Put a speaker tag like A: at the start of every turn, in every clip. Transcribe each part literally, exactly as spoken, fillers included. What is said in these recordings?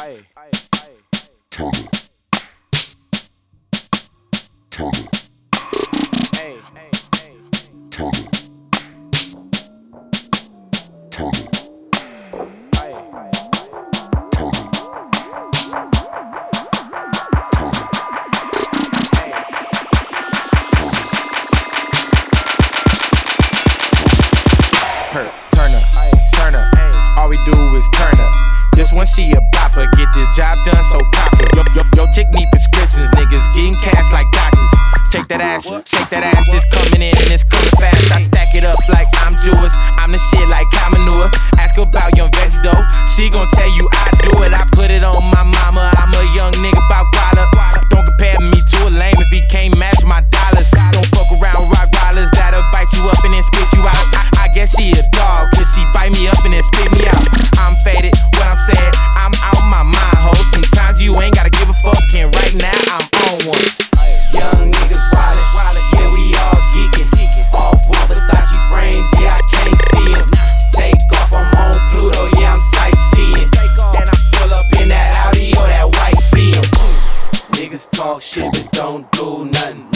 A: All we do is turn up. This one she a bopper, get the job done so proper. Yo, yo, yo, chick need prescriptions, niggas getting cash like doctors. Shake that ass, shake that ass, it's coming in and it's coming fast. I stack it up like I'm Jewish, I'm the shit like cow manure. Ask her about Young Veggie though, she gon' tell you I do it. I put it on my mama, I'm a young nigga bout guala. Don't compare me to a lame if he can't match my dollars. Don't fuck around rock rollers that'll bite you up and then spit you out. I, I guess she a dog, cause she bite me up and then spit me out. I'm faded, what I'm saying, I'm out my mind, ho. Sometimes you ain't gotta give a fuck, and right now I'm on one.
B: Young niggas wildin', yeah we all geekin'. All four Versace frames, yeah I can't see it. Take off, I'm on Pluto, yeah I'm sightseeing. And I pull up in that Audi or that white B M. Niggas talk shit but don't do nothing.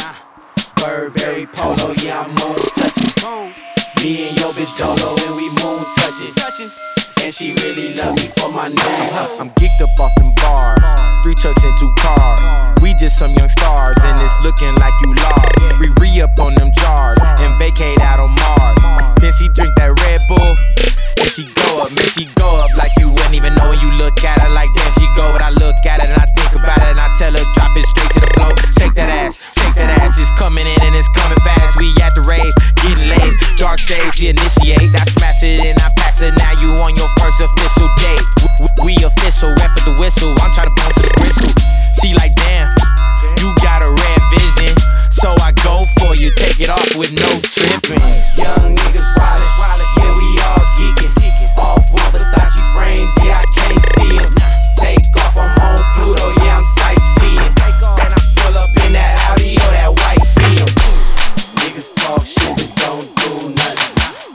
B: Burberry polo, yeah I'm moon touchin'. Me and your bitch Dolo and we moon touchin'. And she really love me for my new hustle.
A: I'm geeked up off them bars, three trucks and two cars. We just some young stars and it's looking like you lost. We re-up on them jars and vacate out on Mars. Then she drink that Red Bull and she go up, man she go up like you wouldn't even know when you look at her like damn she go. But I look at it and I think about it and I tell her drop it straight to the floor. Shake that ass, shake that ass, it's coming in and it's coming fast. We at the rave, getting laid, dark shades she initiate. I smash it and I pass it, now you on your first official date. We, we official, rep at the whistle, I'm tryna bounce to the bristle. She like damn, you got a red vision, so I go for you, take it off with no tripping.
B: Young niggas wildin', yeah we all geekin'. All four Versace frames, yeah I can't see it. Take off, I'm on Pluto, yeah I'm sightseeing. And I pull up in that Audi or that white B M. Niggas talk shit but don't do nothing.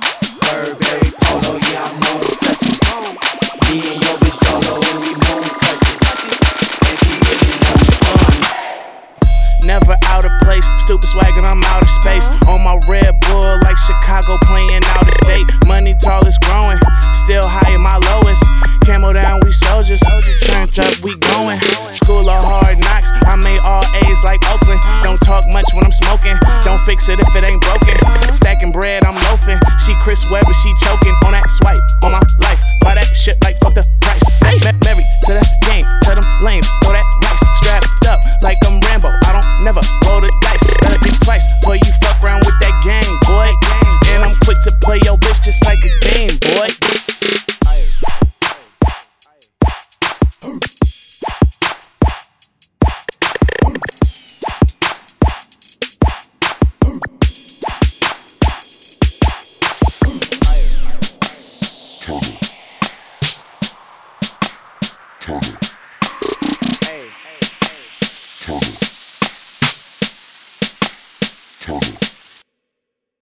B: Burberry polo, yeah I'm moon touchin'. Me and your bitch Dolo and we moon touchin'. And she really love me for me.
C: Never out of place, stupid swaggin', I'm outer space. On my Red Bull like Chicago playing out of state. Money tall is growing, still high in my lowest. Camo down, we soldiers, turned up, we going. School of hard knocks, I made all A's like Oakland. Don't talk much when I'm smoking, don't fix it if it ain't broken. Stacking bread, I'm loafing. She Chris Webber, she choking on that swipe on my life. Buy that shit like fuck the price. Married to the game, tell them lame, throw that rice. Strapped up like I'm Rambo, I don't never roll the dice. Better think twice before you fuck around with that gang, boy. And I'm quick to play your bitch just like a game, boy.
D: Turn it. Turn it.